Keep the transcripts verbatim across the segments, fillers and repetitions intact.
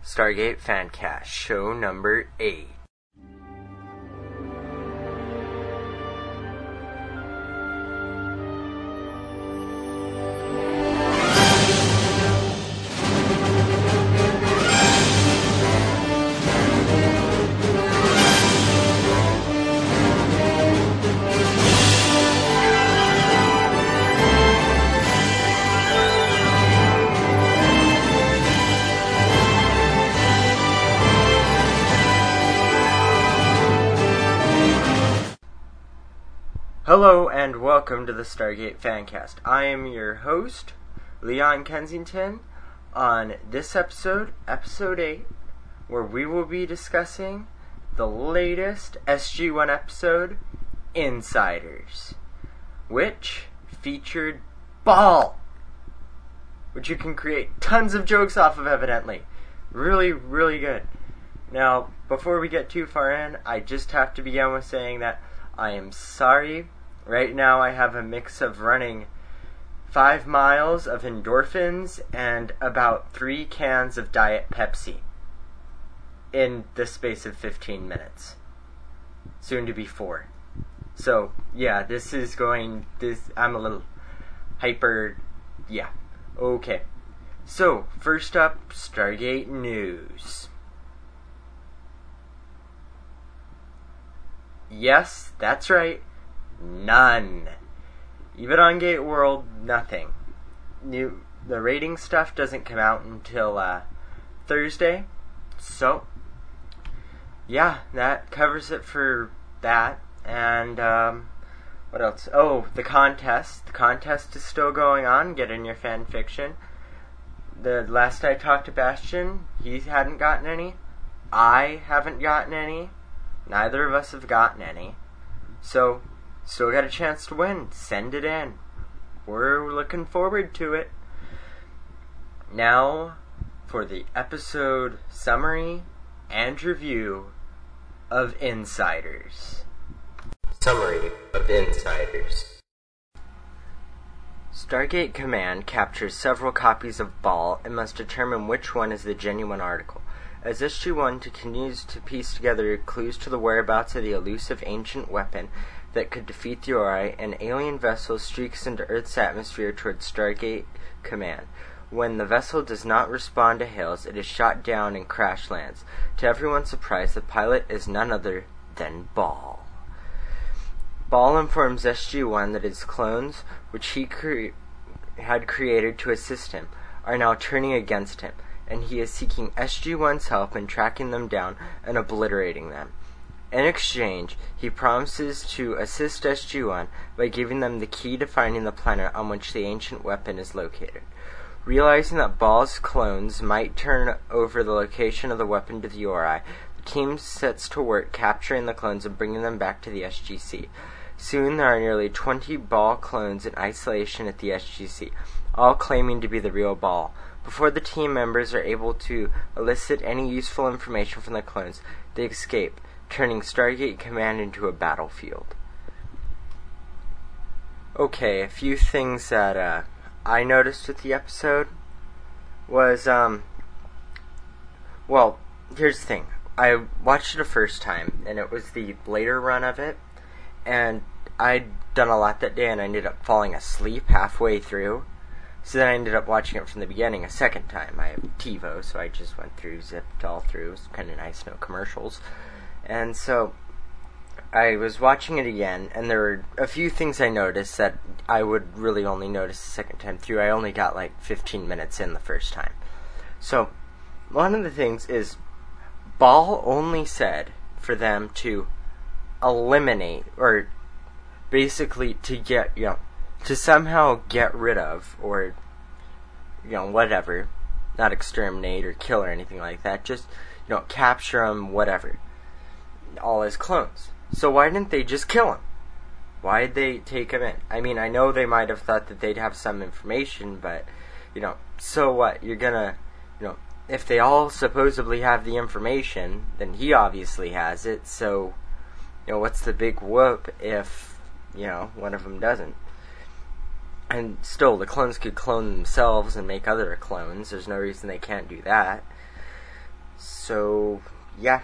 Stargate Fancast, show number eight. Hello and welcome to the Stargate Fancast. I am your host, Leon Kensington, on this episode, episode eight, where we will be discussing the latest S G one episode, Insiders, which featured Ball, which you can create tons of jokes off of, evidently. Really, really good. Now, before we get too far in, I just have to begin with saying that I am sorry. Right now I have a mix of running five miles of endorphins and about three cans of Diet Pepsi in the space of fifteen minutes. Soon to be four. So, yeah, this is going, this, I'm a little hyper, yeah. Okay. So, first up, Stargate News. Yes, that's right. None. Even on Gate World, nothing. New the rating stuff doesn't come out until uh, Thursday. So, yeah, that covers it for that. And um, what else? Oh, the contest. The contest is still going on. Get in your fan fiction. The last I talked to Bastion, he hadn't gotten any. I haven't gotten any. Neither of us have gotten any. So, still got a chance to win. Send it in. We're looking forward to it. Now, for the episode summary and review of Insiders. Summary of Insiders. Stargate Command captures several copies of Ball and must determine which one is the genuine article. As S G one continues to piece together clues to the whereabouts of the elusive ancient weapon that could defeat the Ori, an alien vessel streaks into Earth's atmosphere towards Stargate Command. When the vessel does not respond to hails, it is shot down and crash lands. To everyone's surprise, the pilot is none other than Ball. Ball informs S G one that his clones, which he cre- had created to assist him, are now turning against him, and he is seeking S G one's help in tracking them down and obliterating them. In exchange, he promises to assist S G one by giving them the key to finding the planet on which the ancient weapon is located. Realizing that Ball's clones might turn over the location of the weapon to the Ori, the team sets to work capturing the clones and bringing them back to the S G C. Soon there are nearly twenty Ball clones in isolation at the S G C, all claiming to be the real Ball. Before the team members are able to elicit any useful information from the clones, they escape, turning Stargate Command into a battlefield. Okay, a few things that uh, I noticed with the episode was, um, well, here's the thing. I watched it a first time, and it was the later run of it, and I'd done a lot that day, and I ended up falling asleep halfway through. So then I ended up watching it from the beginning a second time. I have TiVo, so I just went through, zipped all through. It was kind of nice, no commercials. And so I was watching it again, and there were a few things I noticed that I would really only notice the second time through. I only got like fifteen minutes in the first time. So one of the things is Ball only said for them to eliminate, or basically to get, you know, to somehow get rid of, or, you know, whatever, not exterminate or kill or anything like that, just, you know, capture him, whatever, all his clones. So why didn't they just kill him? Why did they take him in? I mean, I know they might have thought that they'd have some information, but, you know, so what? You're gonna, you know, if they all supposedly have the information, then he obviously has it, so, you know, what's the big whoop if, you know, one of them doesn't? And still, the clones could clone themselves and make other clones. There's no reason they can't do that. So, yeah.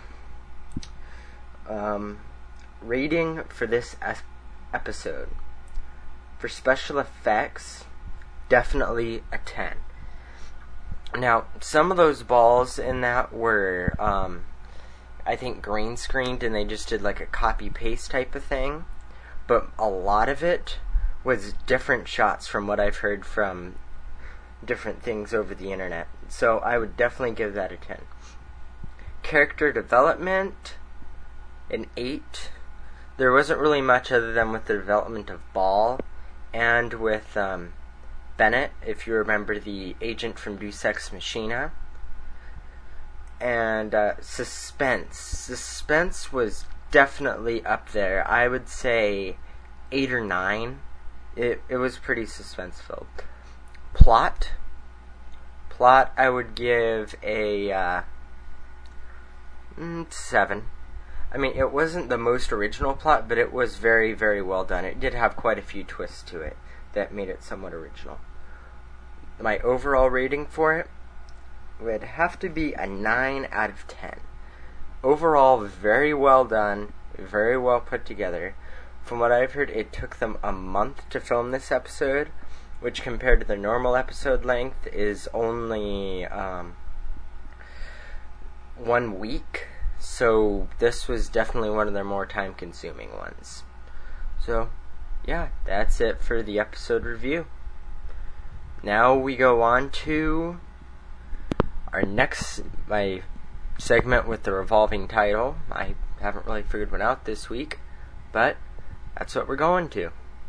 Um, rating for this es- episode. For special effects, definitely a ten. Now, some of those balls in that were, um, I think, green screened, and they just did like a copy-paste type of thing. But a lot of it was different shots from what I've heard from different things over the internet. So I would definitely give that a ten. Character development, an eight. There wasn't really much other than with the development of Ball and with um, Bennett, if you remember the agent from Deus Ex Machina. And uh, suspense. Suspense was definitely up there. I would say eight or nine. It it was pretty suspense-filled. Plot. Plot, I would give a uh, mm, seven. I mean, it wasn't the most original plot, but it was very, very well done. It did have quite a few twists to it that made it somewhat original. My overall rating for it would have to be a nine out of ten. Overall, very well done, very well put together. From what I've heard, it took them a month to film this episode, which compared to the normal episode length is only um, one week. So this was definitely one of their more time-consuming ones. So, yeah, that's it for the episode review. Now we go on to our next, my segment with the revolving title. I haven't really figured one out this week, but that's what we're going to.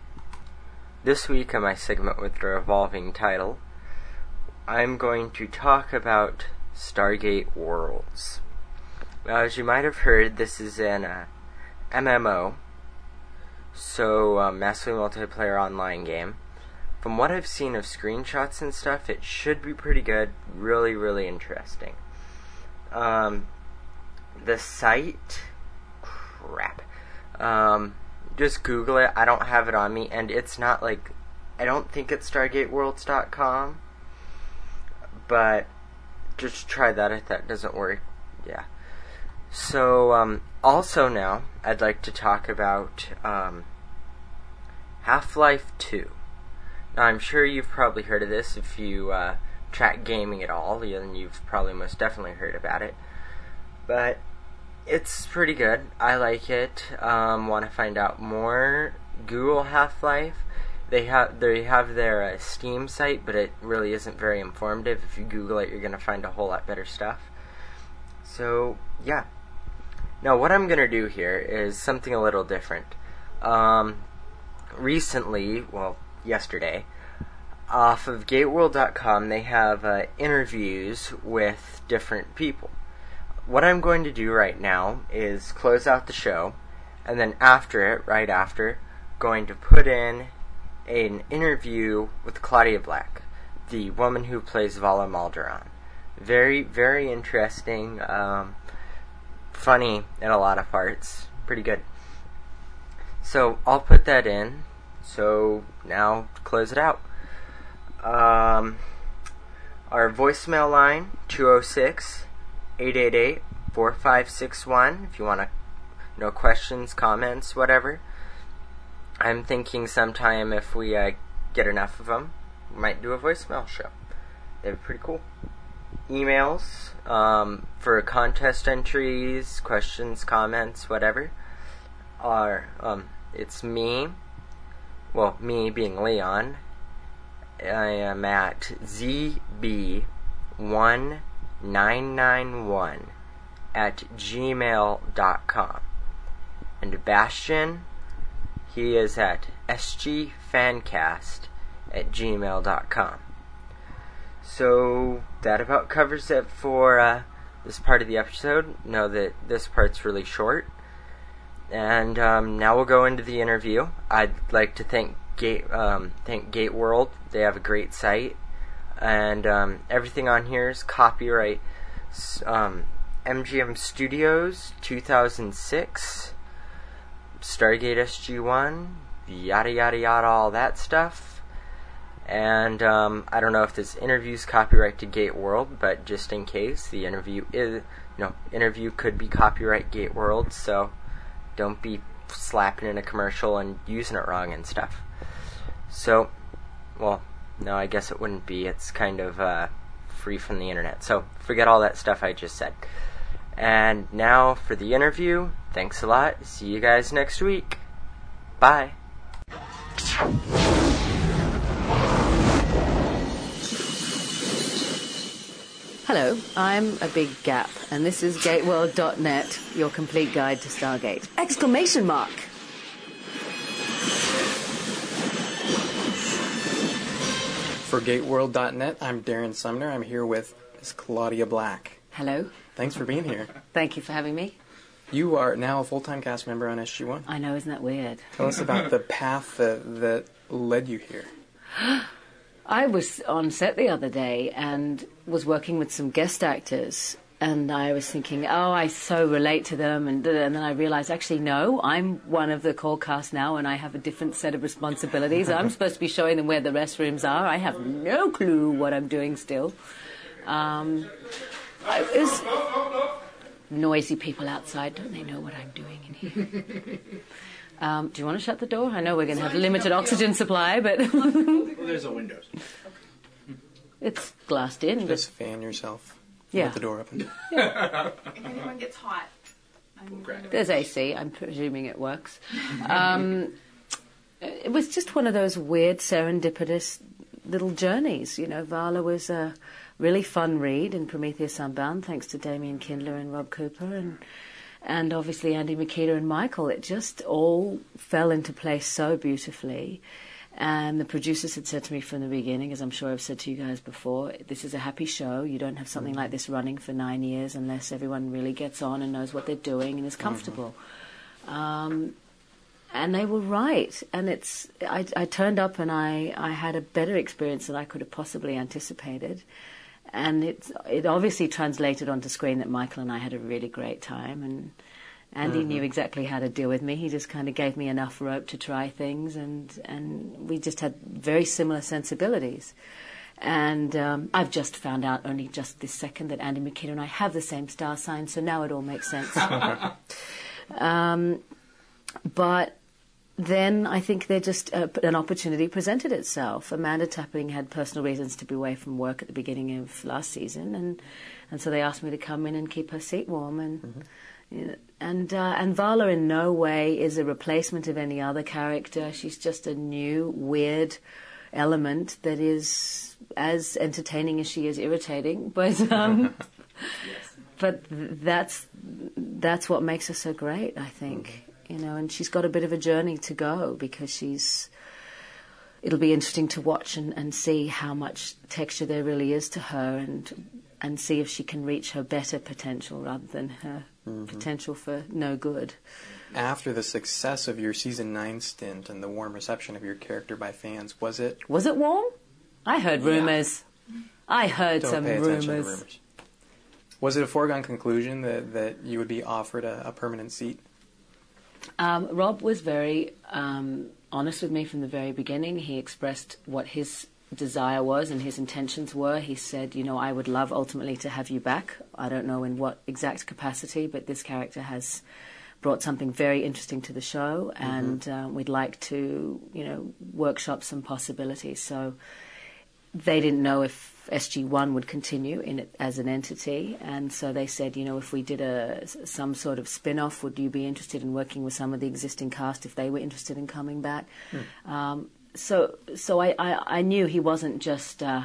This week on my segment with the revolving title, I'm going to talk about Stargate Worlds. Now, as you might have heard, this is an uh, M M O, so a massively multiplayer online game. From what I've seen of screenshots and stuff, it should be pretty good, really, really interesting. Um, the site, crap, um, just Google it. I don't have it on me, and it's not like, I don't think it's stargate worlds dot com, but just try that if that doesn't work. Yeah. So, um, also now, I'd like to talk about um, Half-Life two. Now, I'm sure you've probably heard of this if you uh, track gaming at all, and you've probably most definitely heard about it. But it's pretty good. I like it. Um, want to find out more? Google Half-Life. They have they have their uh, Steam site, but it really isn't very informative. If you Google it, you're going to find a whole lot better stuff. So, yeah. Now, what I'm going to do here is something a little different. Um, recently, well, yesterday, off of gateworld dot com, they have uh, interviews with different people. What I'm going to do right now is close out the show, and then after it, right after, going to put in an interview with Claudia Black, the woman who plays Vala Malderon. Very, very interesting, um, funny in a lot of parts, pretty good. So I'll put that in. So now close it out. Um, our voicemail line two oh six, eight eight eight, four five six one. If you want to know questions, comments, whatever. I'm thinking sometime if we uh, get enough of them, we might do a voicemail show. That'd be pretty cool. Emails um, for contest entries, questions, comments, whatever. Are um, it's me. Well, me being Leon. I am at z b one nine nine one at gmail dot com. And Bastion, he is at s g fancast at gmail dot com. So that about covers it for uh, this part of the episode. Know that this part's really short. And um, now we'll go into the interview. I'd like to thank Gate, um, thank Gateworld. They have a great site, and um, everything on here is copyright um, M G M Studios two thousand six, Stargate S G one, yada yada yada, all that stuff. And um, I don't know if this interview's copyright to Gate World, but just in case, the interview is, you know, interview could be copyright Gate World, so don't be slapping in a commercial and using it wrong and stuff. So, well, no, I guess it wouldn't be. It's kind of uh, free from the internet. So forget all that stuff I just said. And now for the interview. Thanks a lot. See you guys next week. Bye. Hello, I'm a big gap, and this is Gateworld dot net, your complete guide to Stargate. Exclamation mark! For Gateworld dot net, I'm Darren Sumner. I'm here with Miss Claudia Black. Hello. Thanks for being here. Thank you for having me. You are now a full-time cast member on S G one. I know, isn't that weird? Tell us about the path that, that led you here. I was on set the other day and was working with some guest actors, and I was thinking, oh, I so relate to them, and, and then I realized, actually, no, I'm one of the core cast now, and I have a different set of responsibilities. I'm supposed to be showing them where the restrooms are. I have no clue what I'm doing still. Um, I, it was noisy people outside. Don't they know what I'm doing in here? Um, do you want to shut the door? I know we're going to have limited oxygen supply, but... Well, there's a windows. It's glassed in. Just fan yourself. Yeah. With the door open. If anyone gets hot, I'm Correct. There's A C. I'm presuming it works. Um, it was just one of those weird, serendipitous little journeys. You know, Vala was a really fun read in Prometheus Unbound, thanks to Damien Kindler and Rob Cooper, and and obviously Andy Makita and Michael. It just all fell into place so beautifully. And the producers had said to me from the beginning, as I'm sure I've said to you guys before, this is a happy show. You don't have something like this running for nine years unless everyone really gets on and knows what they're doing and is comfortable. Mm-hmm. Um, and they were right. And it's I, I turned up and I, I had a better experience than I could have possibly anticipated. And it, it obviously translated onto screen that Michael and I had a really great time. And Andy mm-hmm. knew exactly how to deal with me. He just kind of gave me enough rope to try things, and, and we just had very similar sensibilities. And um, I've just found out only just this second that Andy Makita and I have the same star sign, so now it all makes sense. um, but then I think there just uh, an opportunity presented itself. Amanda Tapping had personal reasons to be away from work at the beginning of last season, and, and so they asked me to come in and keep her seat warm. And mm-hmm. you know, and uh, and Vala in no way is a replacement of any other character. She's just a new, weird element that is as entertaining as she is irritating. But um, yes. but that's that's what makes her so great, I think. Mm-hmm. You know, and she's got a bit of a journey to go because she's. It'll be interesting to watch and, and see how much texture there really is to her, and and see if she can reach her better potential rather than her mm-hmm. potential for no good. After the success of your season nine stint and the warm reception of your character by fans, was it... Was it warm? I heard rumours. Yeah. I heard Don't some pay attention rumours. to rumors. Was it a foregone conclusion that, that you would be offered a, a permanent seat? Um, Rob was very um, honest with me from the very beginning. He expressed what his desire was and his intentions were. He said, you know, I would love ultimately to have you back. I don't know in what exact capacity, but this character has brought something very interesting to the show, mm-hmm. and uh, we'd like to, you know, workshop some possibilities. So they didn't know if S G one would continue in it as an entity, and so they said, you know, if we did a some sort of spin-off, would you be interested in working with some of the existing cast if they were interested in coming back? Mm. Um, so so I, I, I knew he wasn't just uh,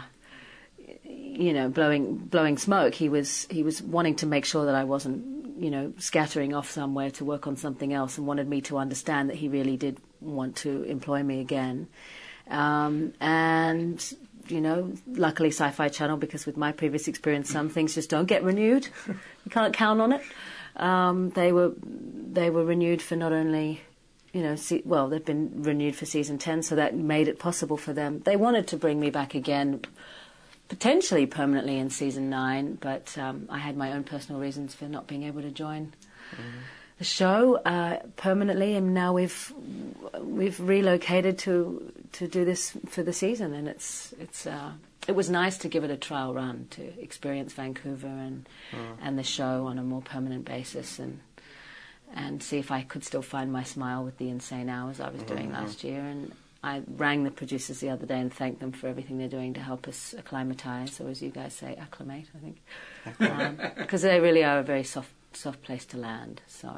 you know blowing blowing smoke. He was he was wanting to make sure that I wasn't, you know, scattering off somewhere to work on something else, and wanted me to understand that he really did want to employ me again. Um, and you know, luckily Sci-Fi Channel, because with my previous experience, some things just don't get renewed. You can't count on it. Um, they were they were renewed for not only, you know, se- well, they've been renewed for season ten, so that made it possible for them. They wanted to bring me back again, potentially permanently in season nine, but um, I had my own personal reasons for not being able to join. Mm-hmm. the show uh, permanently, and now we've we've relocated to to do this for the season, and it's it's uh, it was nice to give it a trial run to experience Vancouver and mm. and the show on a more permanent basis, and and see if I could still find my smile with the insane hours I was mm-hmm. doing last year. And I rang the producers the other day and thanked them for everything they're doing to help us acclimatise, or as you guys say, acclimate, I think, because um, they really are a very soft soft place to land. So,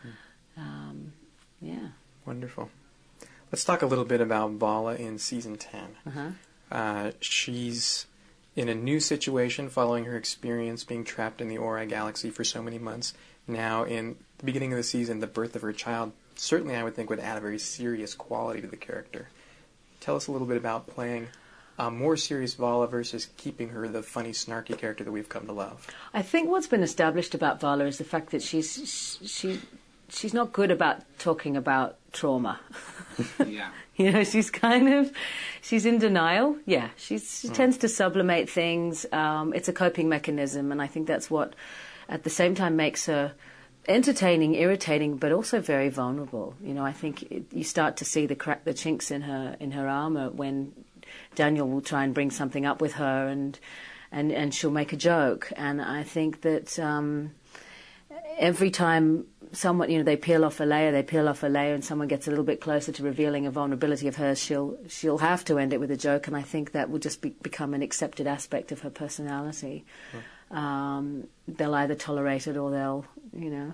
um, yeah. Wonderful. Let's talk a little bit about Vala in season ten. Uh-huh. Uh, she's in a new situation following her experience being trapped in the Ori galaxy for so many months. Now, in the beginning of the season, the birth of her child certainly, I would think, would add a very serious quality to the character. Tell us a little bit about playing a more serious Vala versus keeping her the funny, snarky character that we've come to love. I think what's been established about Vala is the fact that she's she she's not good about talking about trauma. Yeah. You know, she's kind of, she's in denial. Yeah, she's, she mm. tends to sublimate things. Um, it's a coping mechanism, and I think that's what, at the same time, makes her entertaining, irritating, but also very vulnerable. You know, I think it, you start to see the crack, the chinks in her in her armor when Daniel will try and bring something up with her, and and and she'll make a joke. And I think that um, every time someone, you know, they peel off a layer, they peel off a layer, and someone gets a little bit closer to revealing a vulnerability of hers, she'll she'll have to end it with a joke. And I think that will just be, become an accepted aspect of her personality. Mm. Um, they'll either tolerate it or they'll, you know.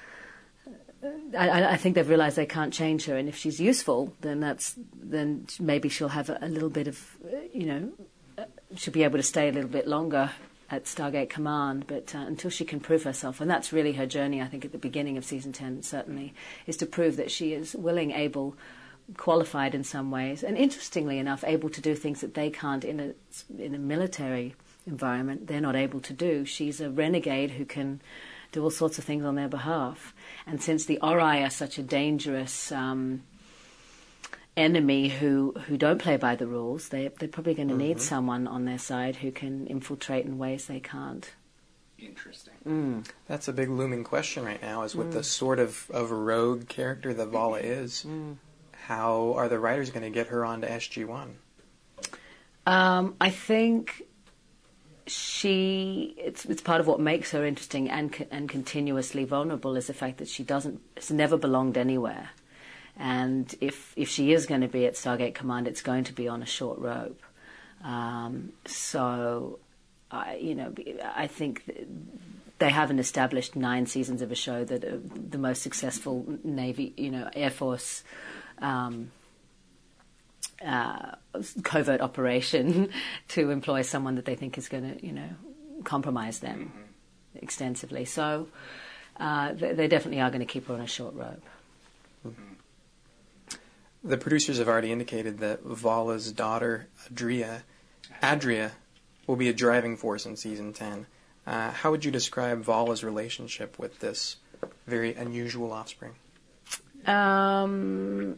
I, I think they've realised they can't change her, and if she's useful, then that's then maybe she'll have a, a little bit of, you know, she'll be able to stay a little bit longer at Stargate Command. But uh, until she can prove herself, and that's really her journey, I think, at the beginning of season ten, certainly, is to prove that she is willing, able, qualified in some ways, and interestingly enough, able to do things that they can't in a in a military environment. They're not able to do. She's a renegade who can do all sorts of things on their behalf. And since the Ori are such a dangerous um, enemy who, who don't play by the rules, they, they're probably going to mm-hmm. need someone on their side who can infiltrate in ways they can't. Interesting. Mm. That's a big looming question right now, is with mm. the sort of, of rogue character that Vala is, mm. how are the writers going to get her onto S G one? Um, I think she it's it's part of what makes her interesting and and continuously vulnerable is the fact that she doesn't has never belonged anywhere, and if if she is going to be at Stargate Command, it's going to be on a short rope. Um, so, I you know I think they haven't established nine seasons of a show that are the most successful Navy you know Air Force. Um, Uh, covert operation to employ someone that they think is going to, you know, compromise them mm-hmm. extensively. So uh, they, they definitely are going to keep her on a short rope. Mm-hmm. The producers have already indicated that Vala's daughter, Adria, Adria, will be a driving force in season ten. Uh, how would you describe Vala's relationship with this very unusual offspring? Um...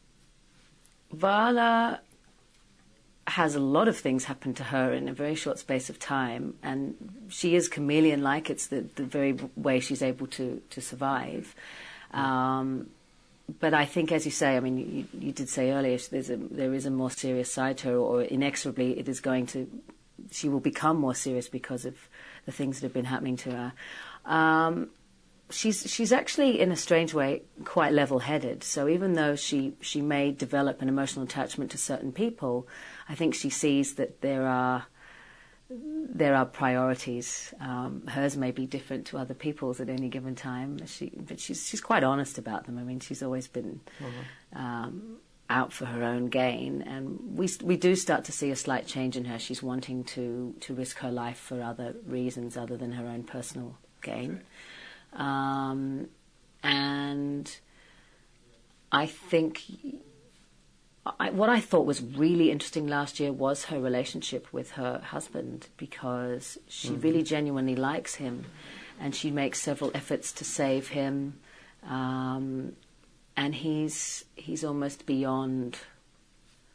Vala has a lot of things happen to her in a very short space of time, and she is chameleon-like. It's the, the very way she's able to, to survive. Um, but I think, as you say, I mean, you, you did say earlier, there's a, there is a more serious side to her, or inexorably it is going to, she will become more serious because of the things that have been happening to her. Um, She's she's actually, in a strange way, quite level-headed. So even though she, she may develop an emotional attachment to certain people, I think she sees that there are there are priorities. Um, hers may be different to other people's at any given time. She, but she's she's quite honest about them. I mean, she's always been mm-hmm. um, out for her own gain, and we we do start to see a slight change in her. She's wanting to to risk her life for other reasons other than her own personal gain. Okay. Um, and I think I, what I thought was really interesting last year was her relationship with her husband, because she mm-hmm. really genuinely likes him, and she makes several efforts to save him, um, and he's he's almost beyond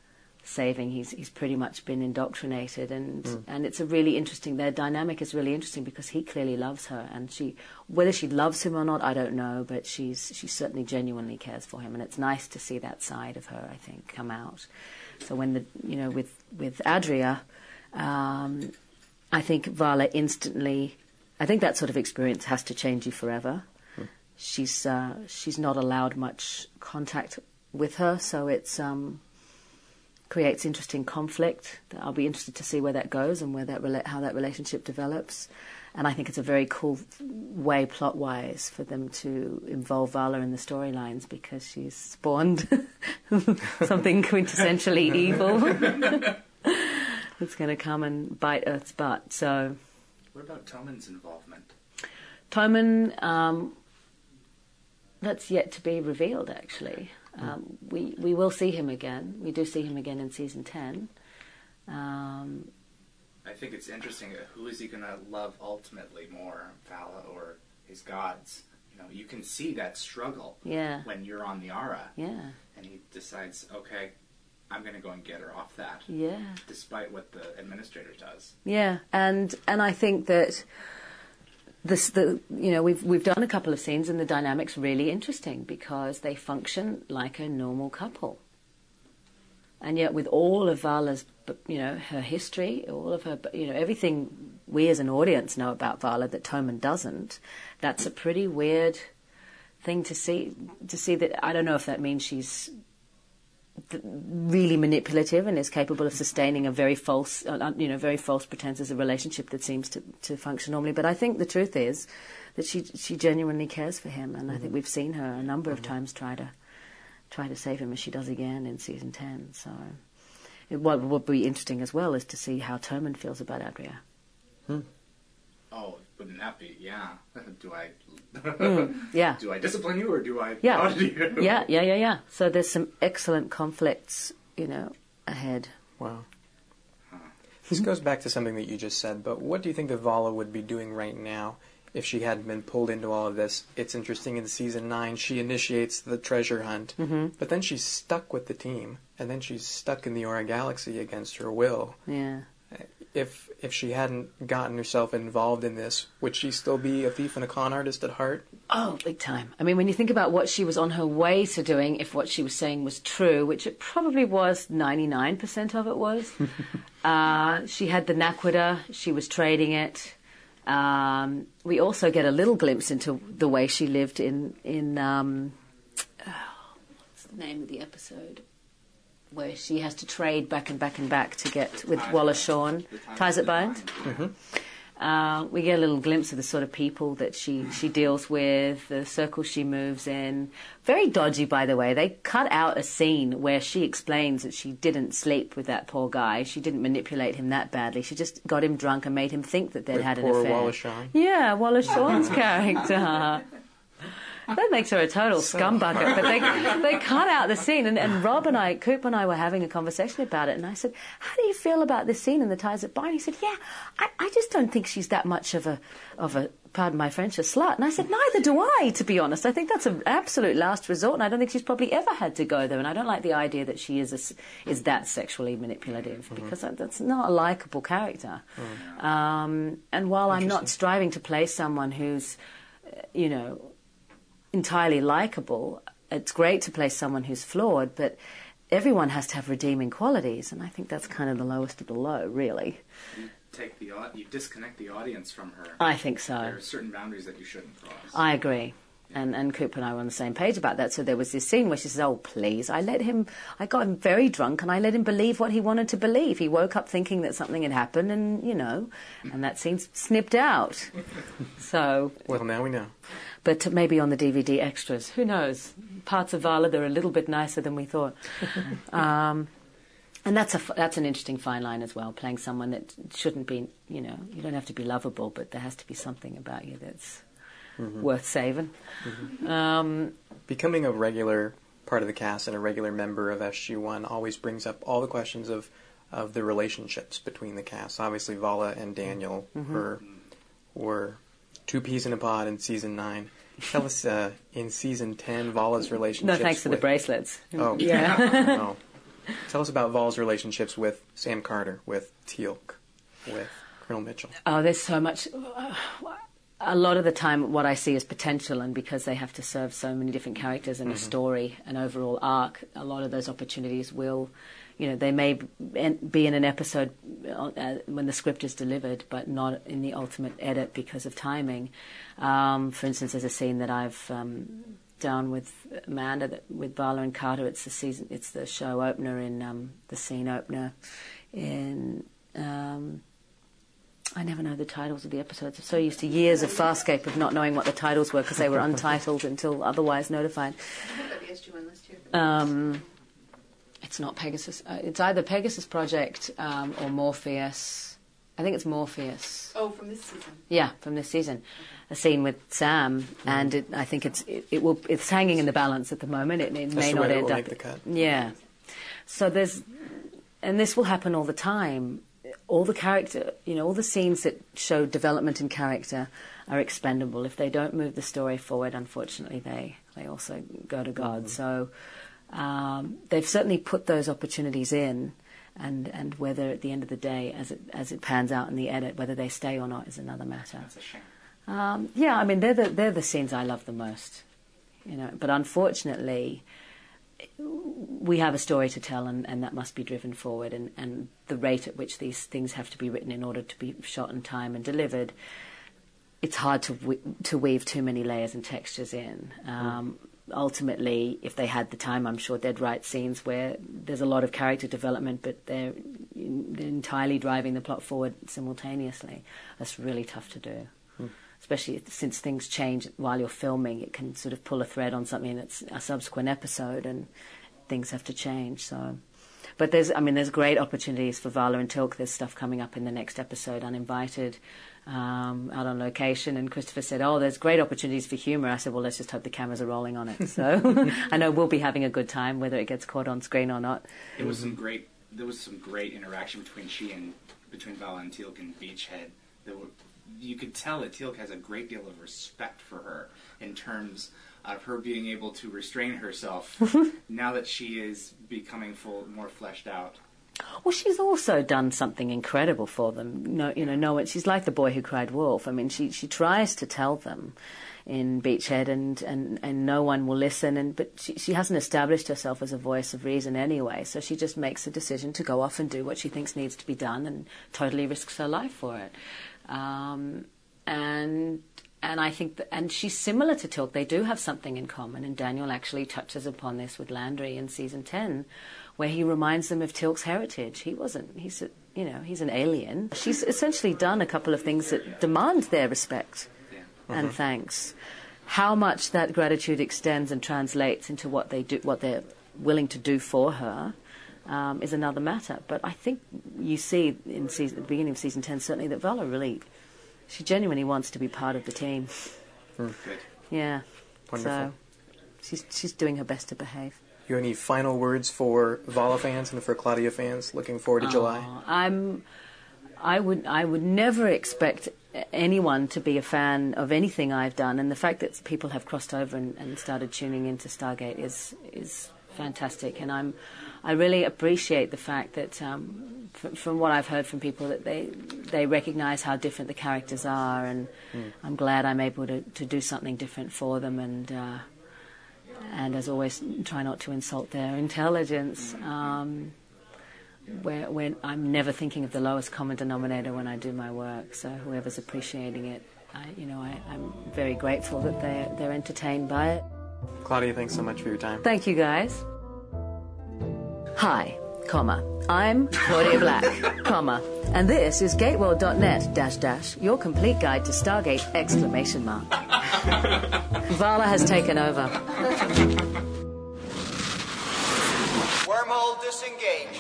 saving. He's he's pretty much been indoctrinated, and Mm. and it's a really interesting. Their dynamic is really interesting because he clearly loves her, and she, whether she loves him or not, I don't know, but she's she certainly genuinely cares for him, and it's nice to see that side of her, I think, come out. So when the you know with with Adria, um, I think Vala instantly. I think that sort of experience has to change you forever. Mm. She's uh, she's not allowed much contact with her, so it's. Um, creates interesting conflict. I'll be interested to see where that goes and where that rela- how that relationship develops. And I think it's a very cool way, plot-wise, for them to involve Vala in the storylines because she's spawned something quintessentially evil that's going to come and bite Earth's butt. So, What about Toman's involvement? Toman, um, that's yet to be revealed, actually. Um, we we will see him again. We do see him again in season ten. Um, I think it's interesting. uh, Who is he going to love ultimately more, Vala or his gods? You know, you can see that struggle yeah, when you're on the Ara, yeah, and he decides, okay, I'm going to go and get her off that, yeah, despite what the administrator does. yeah. And and I think that this the you know we've we've done a couple of scenes and the dynamic's really interesting because they function like a normal couple. And yet, with all of Vala's, you know, her history, all of her, you know, everything we as an audience know about Vala that Toman doesn't, that's a pretty weird thing to see. To see that, I don't know if that means she's th- really manipulative and is capable of sustaining a very false, uh, you know, very false pretenses of relationship that seems to, to function normally. But I think the truth is that she she genuinely cares for him, and mm-hmm. I think we've seen her a number of mm-hmm. times try to. try to save him, as she does again in season ten. So it, what would be interesting as well is to see how Toman feels about Adria. Hmm. Oh, wouldn't that be? Yeah. do I? mm, yeah. Do I discipline you or do I? Yeah. audit you? yeah. Yeah. Yeah. Yeah. So there's some excellent conflicts, you know, ahead. Wow. This goes back to something that you just said, but what do you think that Vala would be doing right now if she hadn't been pulled into all of this? It's interesting, in season nine, she initiates the treasure hunt, mm-hmm. but then she's stuck with the team, and then she's stuck in the Aura Galaxy against her will. Yeah. If if she hadn't gotten herself involved in this, would she still be a thief and a con artist at heart? Oh, big time. I mean, when you think about what she was on her way to doing, if what she was saying was true, which it probably was, ninety-nine percent of it was, uh, she had the Naquita, she was trading it. Um, we also get a little glimpse into the way she lived in in um, oh, what's the name of the episode where she has to trade back and back and back to get with Wallace Shawn, Ties It Bind. Mm-hmm. Uh, we get a little glimpse of the sort of people that she, she deals with, the circles she moves in. Very dodgy, by the way. They cut out a scene where she explains that she didn't sleep with that poor guy. She didn't manipulate him that badly. She just got him drunk and made him think that they'd with had an poor affair. Wallace Shawn. Yeah, Wallace Shawn's character. That makes her a total So scumbucket. But they they cut out the scene, and, and Rob and I, Coop and I, were having a conversation about it, and I said, "How do you feel about this scene in the Ties That Bind?" He said, "Yeah, I, I just don't think she's that much of a of a pardon my French, a slut." And I said, "Neither do I, to be honest. I think that's an absolute last resort, and I don't think she's probably ever had to go there. And I don't like the idea that she is a, is that sexually manipulative mm-hmm. because that's not a likable character. Mm. Um, and while I'm not striving to play someone who's, you know, entirely likable, it's great to play someone who's flawed, but everyone has to have redeeming qualities, and I think that's kind of the lowest of the low, really. You take the you disconnect the audience from her. I think so. There are certain boundaries that you shouldn't cross. I agree. And and Coop and I were on the same page about that. So there was this scene where she says, "Oh, please, I let him, I got him very drunk and I let him believe what he wanted to believe. He woke up thinking that something had happened and, you know, and that scene's snipped out." So... Well, now we know. But maybe on the D V D extras, who knows? Parts of Vala, they're a little bit nicer than we thought. um, and that's a, that's an interesting fine line as well, playing someone that shouldn't be, you know, you don't have to be lovable, but there has to be something about you that's mm-hmm. worth saving. Mm-hmm. Um, Becoming a regular part of the cast and a regular member of S G one always brings up all the questions of, of the relationships between the cast. Obviously, Vala and Daniel mm-hmm. were were two peas in a pod in season nine. Tell us, uh, in season ten, Vala's relationship. No, thanks for with... the bracelets. Oh, yeah. no. Tell us about Val's relationships with Sam Carter, with Teal'c, with Colonel Mitchell. Oh, there's so much. A lot of the time, what I see is potential, and because they have to serve so many different characters in mm-hmm. a story, an overall arc, a lot of those opportunities will, you know, they may be in an episode uh, when the script is delivered, but not in the ultimate edit because of timing. Um, for instance, there's a scene that I've um, done with Amanda, that, with Vala and Carter. It's the season, it's the show opener in um, the scene opener in. Um, I never know the titles of the episodes. I'm so used to years of Farscape of not knowing what the titles were because they were untitled until otherwise notified. Um, it's not Pegasus. Uh, it's either Pegasus Project um, or Morpheus. I think it's Morpheus. Oh, from this season. Yeah, from this season. A scene with Sam, mm-hmm. and it, I think it's it, it will. It's hanging in the balance at the moment. It, it may not end up. Make the cut. Yeah. So there's, and this will happen all the time. All the character, you know, all the scenes that show development in character are expendable. If they don't move the story forward, unfortunately, they, they also go to God. Mm-hmm. So um, they've certainly put those opportunities in, and, and whether at the end of the day, as it as it pans out in the edit, whether they stay or not is another matter. That's a shame. Um, yeah, I mean, they're the, they're the scenes I love the most, you know. But unfortunately, we have a story to tell, and, and that must be driven forward, and, and the rate at which these things have to be written in order to be shot in time and delivered, it's hard to we- to weave too many layers and textures in. Um, mm. Ultimately, if they had the time, I'm sure they'd write scenes where there's a lot of character development, but they're, they're entirely driving the plot forward simultaneously. That's really tough to do. Mm. Especially since things change while you're filming, it can sort of pull a thread on something that's a subsequent episode, and things have to change. So, but there's, I mean, there's great opportunities for Vala and Teal'c. There's stuff coming up in the next episode, Uninvited, um, out on location. And Christopher said, "Oh, there's great opportunities for humour." I said, "Well, let's just hope the cameras are rolling on it." So I know we'll be having a good time, whether it gets caught on screen or not. It was some great. There was some great interaction between she and between Vala and Teal'c in Beachhead. There were. You could tell that Teal'c has a great deal of respect for her in terms of her being able to restrain herself now that she is becoming full, more fleshed out. Well, she's also done something incredible for them. No, you know, no, she's like the boy who cried wolf. I mean, she she tries to tell them in Beachhead, and, and, and no one will listen. And but she she hasn't established herself as a voice of reason anyway. So she just makes a decision to go off and do what she thinks needs to be done, and totally risks her life for it. Um, and and I think that, and she's similar to Teal'c. They do have something in common, and Daniel actually touches upon this with Landry in season ten, where he reminds them of Teal'c's heritage. He wasn't. He's a, you know he's an alien. She's essentially done a couple of things that demand their respect yeah. and mm-hmm. thanks. How much that gratitude extends and translates into what they do, what they're willing to do for her. Um, is another matter. But I think you see in season, the beginning of season ten, certainly, that Vala really, she genuinely wants to be part of the team. Mm. Good. Yeah. Wonderful. So she's she's doing her best to behave. You have any final words for Vala fans and for Claudia fans looking forward to oh, July? I'm. I would I would never expect anyone to be a fan of anything I've done, and the fact that people have crossed over and, and started tuning into Stargate is is fantastic, and I'm. I really appreciate the fact that, um, f- from what I've heard from people, that they they recognise how different the characters are, and mm. I'm glad I'm able to, to do something different for them, and uh, and as always, try not to insult their intelligence. Um, where when I'm never thinking of the lowest common denominator when I do my work, so whoever's appreciating it, I, you know, I, I'm very grateful that they're they're entertained by it. Claudia, thanks so much for your time. Thank you, guys. Hi, comma, I'm Claudia Black, comma, and this is Gateworld dot net, dash, dash, your complete guide to Stargate, exclamation mark. Vala has taken over. Wormhole disengaged.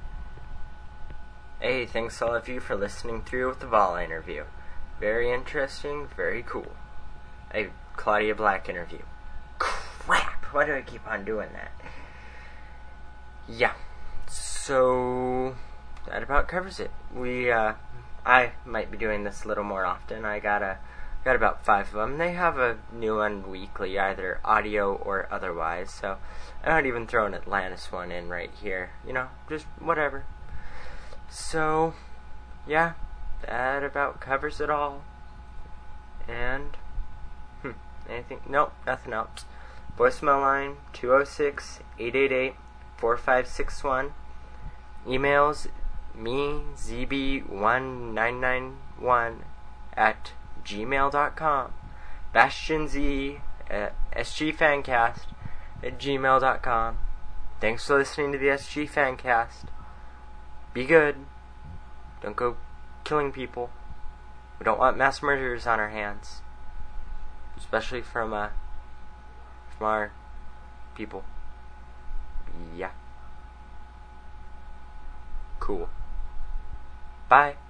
Hey, thanks all of you for listening through with the Vala interview. Very interesting, very cool. A Claudia Black interview. Crap, why do I keep on doing that? Yeah, so that about covers it. We, uh, I might be doing this a little more often. I got a, Got about five of them. They have a new one weekly, either audio or otherwise, so I might even throw an Atlantis one in right here. You know, just whatever. So, yeah, that about covers it all. And, hmm, anything? Nope, nothing else. Voicemail line, two oh six, eight eight eight, four five six one. Emails, me, Z B one nine nine one at gmail dot com. Bastion Z at sgfancast at gmail dot com. Thanks for listening to the S G Fancast. Be good. Don't go killing people. We don't want mass murderers on our hands. Especially from, uh, from our people. Yeah. Cool. Bye.